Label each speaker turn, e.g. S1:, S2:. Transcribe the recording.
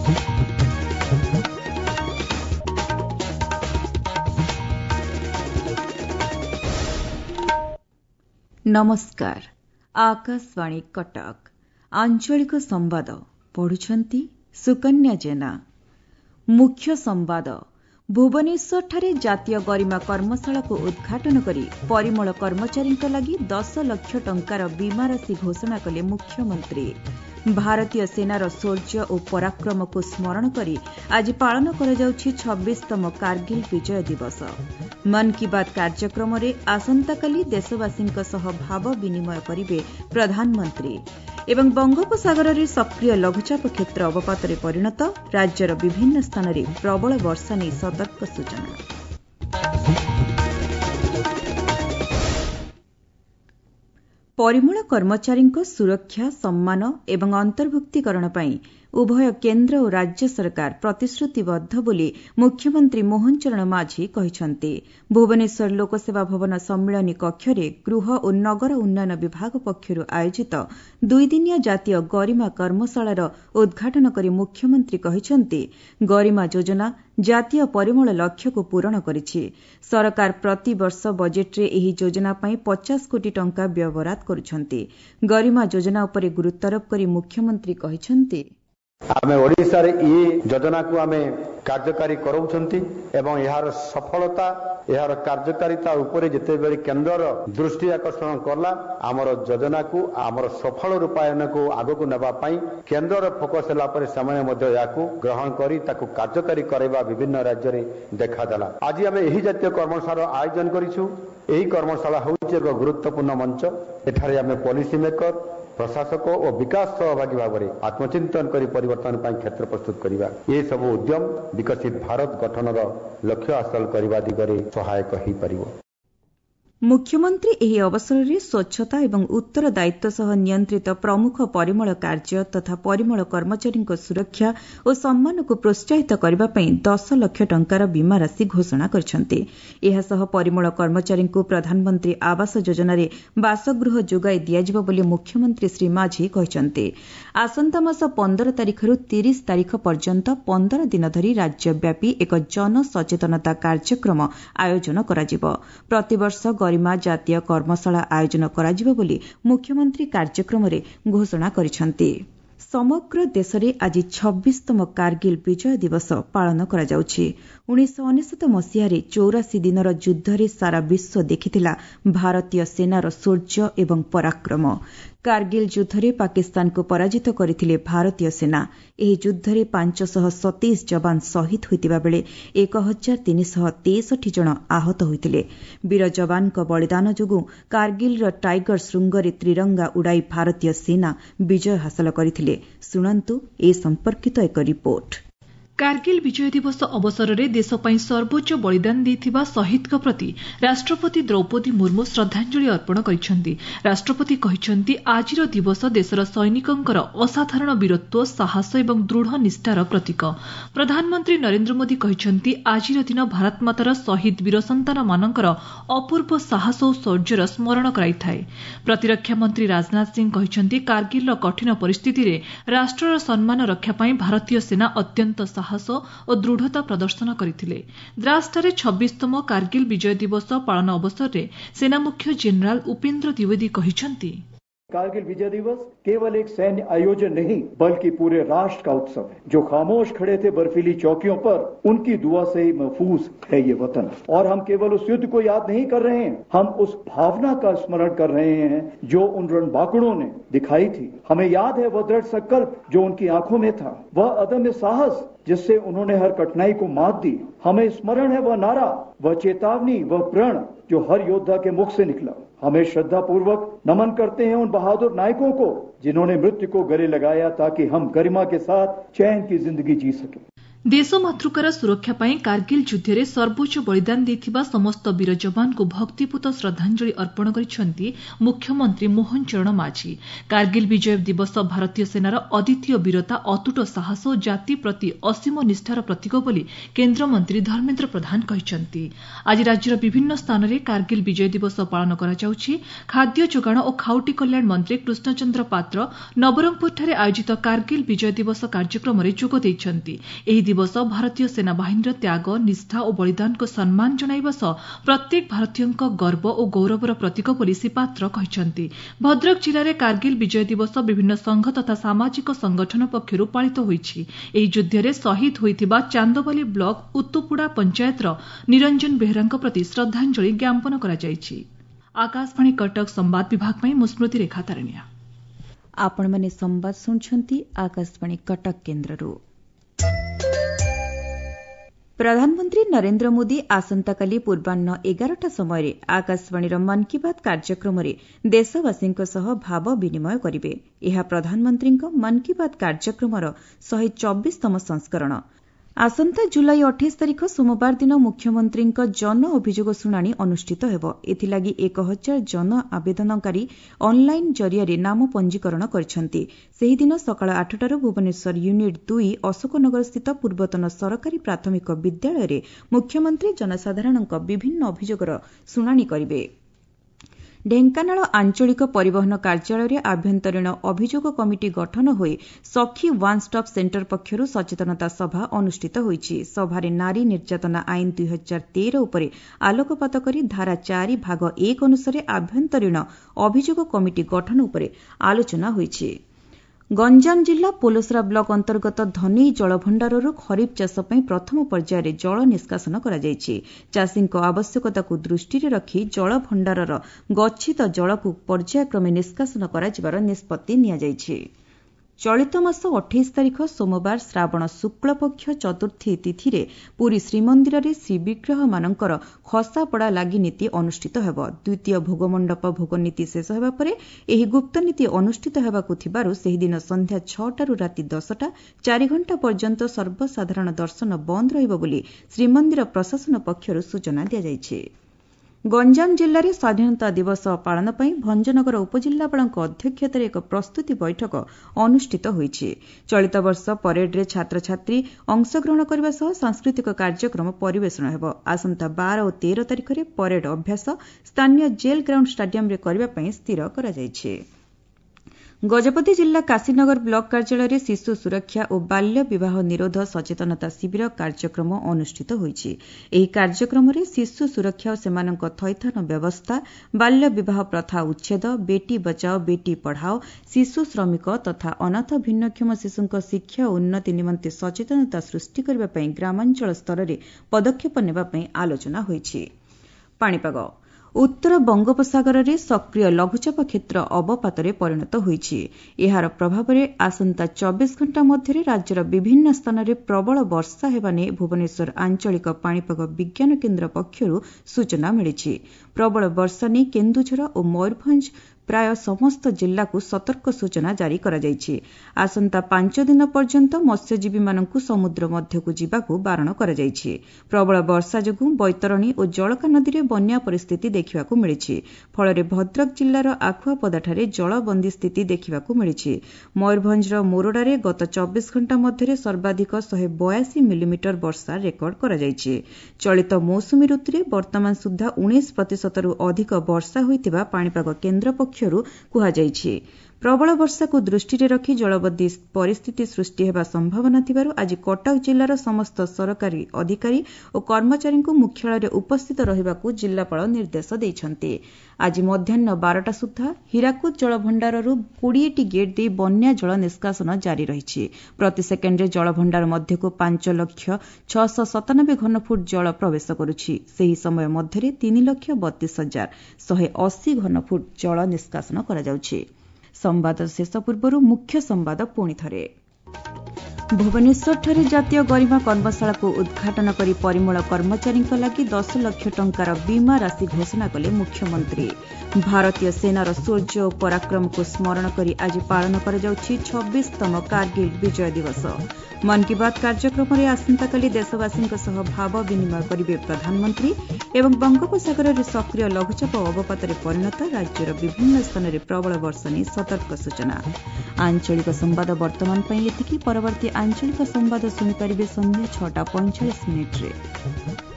S1: नमस्कार। आकाशवाणी कटक आंचलिक संवाद पढ़ुछंती सुकन्या जेना। मुख्य संवाद भुवनेश्वर ठारे जातीय गरिमा कर्मशाला को उद्घाटन करी परिमल कर्मचारी लगी 10 लाख टंकार बीमा राशि घोषणा कले मुख्यमंत्री। भारतीय सेनार शौर्य और पराक्रम को स्मरण करी आज पालन करा जाउछि 26तम कारगिल विजय दिवस। मन की बात कार्यक्रम रे आसंताकाली देशवासींक सह भाव विनिमय करिवे प्रधानमंत्री। एवं बंगोपसागर रे सक्रिय लघुचाप क्षेत्र अवपातरे परिणत, राज्यर विभिन्न स्थान रे प्रबल वर्षा नै सतर्क सूचना। परिमल कर्मचारी सुरक्षा सम्मान एवं अंतर्भुक्तिकरण ପାଇଁ उभय केन्द्र और राज्य सरकार प्रतिश्रुतिबद्ध बोली मुख्यमंत्री मोहन चरण माझी कहिसंती। भुवनेश्वर लोकसेवा भवन सम्मिलनी कक्षरे गृह और नगर उन्नयन विभाग पक्षरु आयोजित 2 दिनिया जातीय गरिमा कर्मशालार उद्घाटन करी मुख्यमंत्री कहिसंती, गरिमा योजना जातीय परिमल लक्ष्य को पूरण करिछि। सरकार प्रति वर्ष बजेट्रे एही योजना ପାଇଁ 50 कोटी टंका व्यवहार करुछंती। गरिमा योजना उपरे गुरुत्वारोप करी मुख्यमंत्री कहिसंती,
S2: आमे ओडिसा रे ई योजना को आमे कार्यकारी कराउछंती एवं यार सफलता यार कार्यकारिता उपरे जते बेले केंद्र दृष्टि आकर्षण करला हमर योजना को हमर सफल रूपायन को आगो को नेबा पई केंद्र फोकस होला पर समय मध्ये याकू ग्रहण करी ताकू कार्यकारी करबा विभिन्न राज्य रे देखा जाला। आज आमे एही जातीय कर्मशाला आयोजन करिछु। एही कर्मशाला होउछि एक गुरुत्वपूर्ण मंच। एठारे आमे पॉलिसी मेकर प्रशासक और विकास सहभागी भाव में आत्मचिंतन करी परिवर्तन पर क्षेत्र प्रस्तुत करवा। ये सब उद्यम विकसित भारत गठन लक्ष्य हासिल करने दिगरे सहायक हो पारिबो।
S1: मुख्यमंत्री एही अवसर रे स्वच्छता एवं उत्तरदायित्व सह नियंत्रित प्रमुख परिमल कार्य तथा परिमल कर्मचारी सुरक्षा और सम्मान को प्रोत्साहित करबा पई 10 लाख टंकार बीमा राशि घोषणा करछंती। एहा सह परिमल कर्मचारी को प्रधानमंत्री आवास योजना रे बासगृह जोगाई दियाजिबो बोली मुख्यमंत्री श्री माझी कहिसंती। आसंता मास 15 तारिखरु 30 तारिख पर्यंत 15 दिन धरी राज्यव्यापी एक जन सचेतनता कार्यक्रम आयोजन कराजिबो। प्रतिवर्ष गरिमा जातीय कर्मशाला आयोजन कराजिबो बोली मुख्यमंत्री कार्यक्रम रे घोषणा करिसंती। समग्र देश में आज 26तम कारगिल विजय दिवस पालन करा जाउछि। 1999 मसीह 84 दिनर युद्ध सारा विश्व देखिथिला भारतीय सेनार शौर्य एवं पराक्रम। कारगिल युद्ध में पाकिस्तान को पराजित करथिले भारतीय सेना। एही युद्ध में 527 जवान शहीद होइतिबा बेले 1363 जन आहत होइतिले। वीर जवान को बलिदान जोगु कारगिल टाइगर श्रृंगरे त्रिरंगा उड़ाई भारतीय सेना विजय हासिल करथिले। सुनंतु ए संपर्कित एक रिपोर्ट।
S3: कारगिल विजय दिवस अवसर में देशपाई सर्वोच्च बलिदान देथिबा शहीदक प्रति राष्ट्रपति द्रौपदी मुर्मू श्रद्धांजलि अर्पण करिसेंती। राष्ट्रपति कहिसेंती आजिर दिवस देशर सैनिकंकर असाधारण वीरत्व साहस एवं दृढ़ निष्ठार प्रतीक। प्रधानमंत्री नरेंद्र मोदी कहिसेंती आजिर दिन भारत मातार शहीद वीर संतान मानकर अपूर्व साहस और शौर्यर स्मरण कराइथाए। प्रतिरक्षा मंत्री राजनाथ सिंह कहिसेंती कारगिल कठिन परिस्थिति रे राष्ट्रर सम्मान रक्षा पई भारतीय सेना अत्यंत साहस और दृढ़ता प्रदर्शन करथिले। द्रासଠାରେ 26तम कारगिल विजय दिवस पालन अवसर में सेना मुख्य जेनरल उपेंद्र द्विवेदी कहिसेंती,
S4: कारगिल विजय दिवस केवल एक सैन्य आयोजन नहीं बल्कि पूरे राष्ट्र का उत्सव है। जो खामोश खड़े थे बर्फीली चौकियों पर, उनकी दुआ से ही महफूज है ये वतन। और हम केवल उस युद्ध को याद नहीं कर रहे हैं, हम उस भावना का स्मरण कर रहे हैं जो उन रणबांकुरों ने दिखाई थी। हमें याद है वह दृढ़ संकल्प जो उनकी आंखों में था, वह अदम्य साहस जिससे उन्होंने हर कठिनाई को मात दी। हमें स्मरण है वह नारा, वह चेतावनी, वह प्रण जो हर योद्धा के मुख से निकला। हमें श्रद्धा पूर्वक नमन करते हैं उन बहादुर नायकों को जिन्होंने मृत्यु को गले लगाया ताकि हम गरिमा के साथ चैन की जिंदगी जी सके।
S3: देश मातृकार सुरक्षा ପାଇଁ कारगिल ଯୁଦ୍ଧରେ ସର୍ବୋଚ୍ଚ ବଳିଦାନ ଦେଇଥିବା ସମସ୍ତ ବୀର ଯବାନଙ୍କୁ ଭକ୍ତିପୂତ ଶ୍ରଦ୍ଧାଞ୍ଜଳି ଅର୍ପଣ କରିଛନ୍ତି ମୁଖ୍ୟମନ୍ତ୍ରୀ ମୋହନ ଚରଣ ମାଝୀ। कारगिल ବିଜୟ ଦିବସ ଭାରତୀୟ ସେନାର ଅଦ୍ୱିତୀୟ ବୀରତା, ଅତୁଟ ସାହସ ଓ ଜାତି ପ୍ରତି ଅସୀମ ନିଷ୍ଠାର ପ୍ରତୀକ ବୋଲି କେନ୍ଦ୍ରମନ୍ତ୍ରୀ ଧର୍ମେନ୍ଦ୍ର ପ୍ରଧାନ କହିଛନ୍ତି। ଆଜି ରାଜ୍ୟର ବିଭିନ୍ନ ସ୍ଥାନରେ कारगिल ବିଜୟ ଦିବସ ପାଳନ କରାଯାଉଛି। ଖାଦ୍ୟ ଯୋଗାଣ ଓ ଖାଉଟି କଲ୍ୟାଣ ମନ୍ତ୍ରୀ କୃଷ୍ଣଚନ୍ଦ୍ର ପାତ୍ର ନବରଙ୍ଗପୁରଠାରେ ଆୟୋଜିତ कारगिल ବିଜୟ ଦିବସ କାର୍ଯ୍ୟକ୍ରମରେ ଯୋଗ ଦେଇଛନ୍ତି। ଏହି ଦିବସ ଭାରତୀୟ ସେନାବାହିନୀର ତ୍ୟାଗ, ନିଷ୍ଠା ଓ ବଳିଦାନକୁ ସମ୍ମାନ ଜଣାଇବା ସହ ପ୍ରତ୍ୟେକ ଭାରତୀୟଙ୍କ ଗର୍ବ ଓ ଗୌରବର ପ୍ରତୀକ ବୋଲି ଶ୍ରୀ ପାତ୍ର କହିଛନ୍ତି। ଭଦ୍ରକ ଜିଲ୍ଲାରେ कारगिल ବିଜୟ ଦିବସ ବିଭିନ୍ନ ସଂଘ ତଥା ସାମାଜିକ ସଂଗଠନ ପକ୍ଷରୁ ପାଳିତ ହୋଇଛି। ଏହି ଯୁଦ୍ଧରେ ଶହୀଦ ହୋଇଥିବା ଚାନ୍ଦବାଲି ବ୍ଲକ ଉତ୍ତୁପୁଡା ପଞ୍ଚାୟତର ନିରଞ୍ଜନ ବେହେରାଙ୍କ ପ୍ରତି ଶ୍ରଦ୍ଧାଞ୍ଜଳି ଜ୍ଞାପନ କରାଯାଇଛି। ଆକାଶବାଣୀ କଟକ ସମ୍ବାଦ ବିଭାଗ ପାଇଁ ମୁଁ ସ୍ମୃତି ରେଖା ତାରଣିଆ।
S1: ଆପଣମାନେ ସମ୍ବାଦ ଶୁଣୁଛନ୍ତି ଆକାଶବାଣୀ କଟକ କେନ୍ଦ୍ରରୁ। ପ୍ରଧାନମନ୍ତ୍ରୀ ନରେନ୍ଦ୍ର ମୋଦି ଆସନ୍ତାକାଲି ପୂର୍ବାହ୍ନ 11ଟା ସମୟରେ ଆକାଶବାଣୀର ମନ୍ କୀ ବାତ୍ କାର୍ଯ୍ୟକ୍ରମରେ ଦେଶବାସୀଙ୍କ ସହ ଭାବ ବିନିମୟ କରିବେ। ଏହା ପ୍ରଧାନମନ୍ତ୍ରୀଙ୍କ ମନ୍ କୀ ବାତ୍ କାର୍ଯ୍ୟକ୍ରମର 124ତମ ସଂସ୍କରଣ। ଆସନ୍ତା ଜୁଲାଇ 28 ତାରିଖ ସୋମବାର ଦିନ ମୁଖ୍ୟମନ୍ତ୍ରୀଙ୍କ ଜନ ଅଭିଯୋଗ ଶୁଣାଣି ଅନୁଷ୍ଠିତ ହେବ। ଏଥିଲାଗି 1000 ଜନ ଆବେଦନକାରୀ ଅନ୍ଲାଇନ୍ ଜରିଆରେ ନାମ ପଞ୍ଜୀକରଣ କରିଛନ୍ତି। ସେହିଦିନ ସକାଳ 8ଟାରୁ ଭୁବନେଶ୍ୱର ୟୁନିଟ୍ 2 ଅଶୋକନଗରସ୍ଥିତ ପୂର୍ବତନ ସରକାରୀ ପ୍ରାଥମିକ ବିଦ୍ୟାଳୟରେ ମୁଖ୍ୟମନ୍ତ୍ରୀ ଜନସାଧାରଣଙ୍କ ବିଭିନ୍ନ ଅଭିଯୋଗର ଶୁଣାଣି କରିବେ। ଢେଙ୍କାନାଳ ଆଞ୍ଚଳିକ ପରିବହନ କାର୍ଯ୍ୟାଳୟରେ ଆଭ୍ୟନ୍ତରୀଣ ଅଭିଯୋଗ କମିଟି ଗଠନ ହୋଇ ସଖୀ ୱାନ୍ ଷ୍ଟପ୍ ସେଣ୍ଟର ପକ୍ଷରୁ ସଚେତନତା ସଭା ଅନୁଷ୍ଠିତ ହୋଇଛି। ସଭାରେ ନାରୀ ନିର୍ଯାତନା ଆଇନ 2013 ଉପରେ ଆଲୋକପାତ କରି ଧାରା 4 ଭାଗ 1 ଅନୁସାରେ ଆଭ୍ୟନ୍ତରୀଣ ଅଭିଯୋଗ କମିଟି ଗଠନ ଉପରେ ଆଲୋଚନା ହୋଇଛି। ଗଞ୍ଜାମ ଜିଲ୍ଲା ପୋଲସରା ବ୍ଲକ ଅନ୍ତର୍ଗତ ଧନେଇ ଜଳଭଣ୍ଡାରରୁ ଖରିଫ ଚାଷ ପାଇଁ ପ୍ରଥମ ପର୍ଯ୍ୟାୟରେ ଜଳ ନିଷ୍କାସନ କରାଯାଇଛି। ଚାଷୀଙ୍କ ଆବଶ୍ୟକତାକୁ ଦୃଷ୍ଟିରେ ରଖି ଜଳଭଣ୍ଡାରର ଗଚ୍ଛିତ ଜଳକୁ ପର୍ଯ୍ୟାୟକ୍ରମେ ନିଷ୍କାସନ କରାଯିବାର ନିଷ୍ପତ୍ତି ନିଆଯାଇଛି। ଚଳିତ ମାସ 28 ତାରିଖ ସୋମବାର ଶ୍ରାବଣ ଶୁକ୍ଳପକ୍ଷ ଚତୁର୍ଥୀ ତିଥିରେ ପୁରୀ ଶ୍ରୀମନ୍ଦିରରେ ଶ୍ରୀବିଗ୍ରହମାନଙ୍କର ଖସାପଡ଼ା ଲାଗି ନୀତି ଅନୁଷ୍ଠିତ ହେବ। ଦ୍ୱିତୀୟ ଭୋଗମଣ୍ଡପ ଭୋଗନୀତି ଶେଷ ହେବା ପରେ ଏହି ଗୁପ୍ତନୀତି ଅନୁଷ୍ଠିତ ହେବାକୁ ଥିବାରୁ ସେହିଦିନ ସନ୍ଧ୍ୟା 6ଟାରୁ ରାତି 10ଟା 4 ଘଣ୍ଟା ପର୍ଯ୍ୟନ୍ତ ସର୍ବସାଧାରଣ ଦର୍ଶନ ବନ୍ଦ ରହିବ ବୋଲି ଶ୍ରୀମନ୍ଦିର ପ୍ରଶାସନ ପକ୍ଷରୁ ସୂଚନା ଦିଆଯାଇଛି। ଗଞ୍ଜାମ ଜିଲ୍ଲାରେ ସ୍ୱାଧୀନତା ଦିବସ ପାଳନ ପାଇଁ ଭଞ୍ଜନଗର ଉପଜିଲ୍ଲାପାଳଙ୍କ ଅଧ୍ୟକ୍ଷତାରେ ଏକ ପ୍ରସ୍ତୁତି ବୈଠକ ଅନୁଷ୍ଠିତ ହୋଇଛି। ଚଳିତ ବର୍ଷ ପରେଡ୍ରେ ଛାତ୍ରଛାତ୍ରୀ ଅଂଶଗ୍ରହଣ କରିବା ସହ ସାଂସ୍କୃତିକ କାର୍ଯ୍ୟକ୍ରମ ପରିବେଷଣ ହେବ। ଆସନ୍ତା 12 ଓ 13 ତାରିଖରେ ପରେଡ୍ ଅଭ୍ୟାସ ସ୍ଥାନୀୟ ଜେଲ୍ ଗ୍ରାଉଣ୍ଡ ଷ୍ଟାଡିୟମରେ କରିବା ପାଇଁ ସ୍ଥିର କରାଯାଇଛି। ଗଜପତି ଜିଲ୍ଲା କାଶୀନଗର ବ୍ଲକ କାର୍ଯ୍ୟାଳୟରେ ଶିଶୁ ସୁରକ୍ଷା ଓ ବାଲ୍ୟ ବିବାହ ନିରୋଧ ସଚେତନତା ଶିବିର କାର୍ଯ୍ୟକ୍ରମ ଅନୁଷ୍ଠିତ ହୋଇଛି। ଏହି କାର୍ଯ୍ୟକ୍ରମରେ ଶିଶୁ ସୁରକ୍ଷା ଓ ସେମାନଙ୍କ ଥଇଥାନ ବ୍ୟବସ୍ଥା, ବାଲ୍ୟ ବିବାହ ପ୍ରଥା ଉଚ୍ଛେଦ, ବେଟି ବଚାଓ ବେଟି ପଢ଼ାଓ, ଶିଶୁ ଶ୍ରମିକ ତଥା ଅନାଥ ଭିନ୍ନକ୍ଷମ ଶିଶୁଙ୍କ ଶିକ୍ଷା ଓ ଉନ୍ନତି ନିମନ୍ତେ ସଚେତନତା ସୃଷ୍ଟି କରିବା ପାଇଁ ଗ୍ରାମାଞ୍ଚଳ ସ୍ତରରେ ପଦକ୍ଷେପ ନେବା ପାଇଁ ଆଲୋଚନା ହୋଇଛି। ପାଣିପାଗ ଉତ୍ତର ବଙ୍ଗୋପସାଗରରେ ସକ୍ରିୟ ଲଘୁଚାପ କ୍ଷେତ୍ର ଅବପାତରେ ପରିଣତ ହୋଇଛି। ଏହାର ପ୍ରଭାବରେ ଆସନ୍ତା 24 ଘଣ୍ଟା ମଧ୍ୟରେ ରାଜ୍ୟର ବିଭିନ୍ନ ସ୍ଥାନରେ ପ୍ରବଳ ବର୍ଷା ହେବା ନେଇ ଭୁବନେଶ୍ୱର ଆଞ୍ଚଳିକ ପାଣିପାଗ ବିଜ୍ଞାନ କେନ୍ଦ୍ର ପକ୍ଷରୁ ସୂଚନା ମିଳିଛି। ପ୍ରବଳ ବର୍ଷା ନେଇ କେନ୍ଦୁଝର ଓ ମୟୂରଭଞ୍ଜ ପ୍ରାୟ ସମସ୍ତ ଜିଲ୍ଲାକୁ ସତର୍କ ସୂଚନା ଜାରି କରାଯାଇଛି। ଆସନ୍ତା 5 ଦିନ ପର୍ଯ୍ୟନ୍ତ ମତ୍ସ୍ୟଜୀବୀମାନଙ୍କୁ ସମୁଦ୍ର ମଧ୍ୟକୁ ଯିବାକୁ ବାରଣ କରାଯାଇଛି। ପ୍ରବଳ ବର୍ଷା ଯୋଗୁଁ ବୈତରଣୀ ଓ ଜଳକା ନଦୀରେ ବନ୍ୟା ପରିସ୍ଥିତି ଦେଖିବାକୁ ମିଳିଛି। ଫଳରେ ଭଦ୍ରକ ଜିଲ୍ଲାର ଆଖୁଆପଦାଠାରେ ଜଳବନ୍ଦୀ ସ୍ଥିତି ଦେଖିବାକୁ ମିଳିଛି। ମୟୂରଭଞ୍ଜର ମୋରଡ଼ାରେ ଗତ 24 ଘଣ୍ଟା ମଧ୍ୟରେ ସର୍ବାଧିକ 182 ମିଲିମିଟର ବର୍ଷା ରେକର୍ଡ କରାଯାଇଛି। ଚଳିତ ମୌସୁମୀ ଋତୁରେ ବର୍ତ୍ତମାନ ସୁଦ୍ଧା 19%ରୁ ଅଧିକ ବର୍ଷା ହୋଇଥିବା ପାଣିପାଗ କେନ୍ଦ୍ର ପକ୍ଷରୁ କୁହାଯାଇଛି। ପ୍ରବଳ ବର୍ଷାକୁ ଦୃଷ୍ଟିରେ ରଖି ଜଳବନ୍ଦୀ ପରିସ୍ଥିତି ସୃଷ୍ଟି ହେବା ସମ୍ଭାବନା ଥିବାରୁ ଆଜି କଟକ ଜିଲ୍ଲାର ସମସ୍ତ ସରକାରୀ ଅଧିକାରୀ ଓ କର୍ମଚାରୀଙ୍କୁ ମୁଖ୍ୟାଳୟରେ ଉପସ୍ଥିତ ରହିବାକୁ ଜିଲ୍ଲାପାଳ ନିର୍ଦ୍ଦେଶ ଦେଇଛନ୍ତି। ଆଜି ମଧ୍ୟାହ୍ନ 12ଟା ସୁଦ୍ଧା ହୀରାକୁଦ ଜଳଭଣ୍ଡାରରୁ 20ଟି ଗେଟ୍ ଦେଇ ବନ୍ୟା ଜଳ ନିଷ୍କାସନ ଜାରି ରହିଛି। ପ୍ରତି ସେକେଣ୍ଡରେ ଜଳଭଣ୍ଡାର ମଧ୍ୟକୁ 5,697,000 ଘନଫୁଟ ଜଳ ପ୍ରବେଶ କରୁଛି। ସେହି ସମୟ ମଧ୍ୟରେ 3,32,180 ଘନଫୁଟ ଜଳ ନିଷ୍କାସନ କରାଯାଉଛି। ସମ୍ବାଦ ଶେଷ ପୂର୍ବରୁ ମୁଖ୍ୟ ସମ୍ବାଦ ପୁଣି ଥରେ। भुवनेश्वरଠାରେ ଜାତୀୟ ଗରିମା କର୍ମଶାଳାକୁ ଉଦ୍ଘାଟନ କରି ପରିମଳ କର୍ମଚାରୀଙ୍କ ଲାଗି 10 ଲକ୍ଷ ଟଙ୍କାର ବୀମା ରାଶି ଘୋଷଣା କଲେ ମୁଖ୍ୟମନ୍ତ୍ରୀ। ଭାରତୀୟ ସେନାର ଶୌର୍ଯ୍ୟ ଓ ପରାକ୍ରମକୁ ସ୍ମରଣ କରି ଆଜି ପାଳନ କରାଯାଉଛି 26ତମ କାର୍ଗିଲ୍ ବିଜୟ ଦିବସ। ମନ୍ କି ବାତ୍ କାର୍ଯ୍ୟକ୍ରମରେ ଆସନ୍ତାକାଲି ଦେଶବାସୀଙ୍କ ସହ ଭାବ ବିନିମୟ କରିବେ ପ୍ରଧାନମନ୍ତ୍ରୀ ଏବଂ ବଙ୍ଗୋପସାଗରରେ ସକ୍ରିୟ ଲଘୁଚାପ ଅବପାତରେ ପରିଣତ ରାଜ୍ୟର ବିଭିନ୍ନ ସ୍ଥାନରେ ପ୍ରବଳ ବର୍ଷା ନେଇ ସତର୍କ ସୂଚନା। ଆଞ୍ଚଳିକ ସମ୍ବାଦ ବର୍ତ୍ତମାନ ପାଇଁ ଏତିକି। ପରବର୍ତ୍ତୀ ଆଞ୍ଚଳିକ ସମ୍ବାଦ ଶୁଣିପାରିବେ ସନ୍ଧ୍ୟା 6:45 ମିନିଟ୍ରେ।